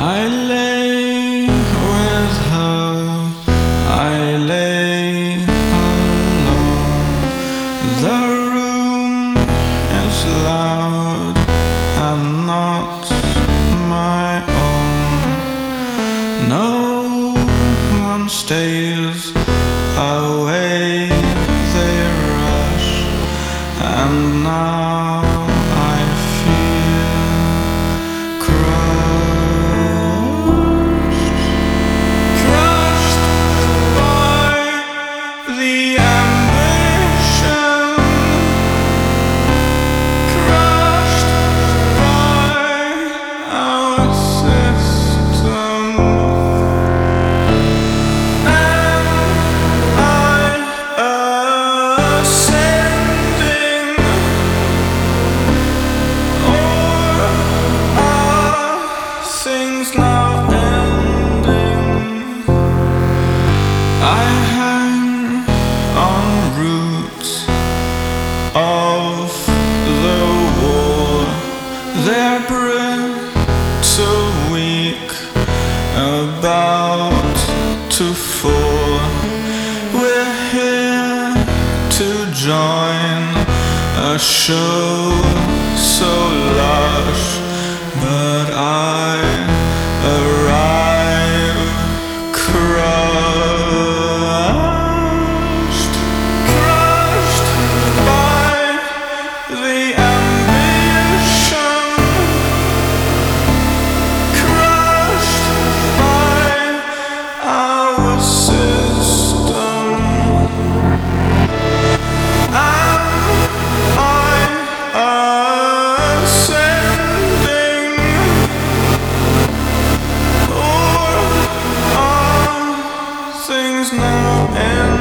I lay with her, I lay alone. The room is loud and not my own. No one stays away, they rush, and now I feel crushed by the ambition, crushed by our system, and ascending, or are things now ending? I hang on roots of the war, they're brittle, weak, about to fall. We're here to join a show so lush, but I arrive crushed by the ambition, crushed by our system. Am I ascending, or are things now ending?